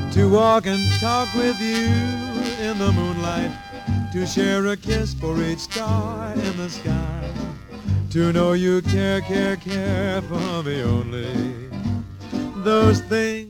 to walk and talk with you in the moonlight, to share a kiss for each star in the sky, to know you care, care, care for me only. Those things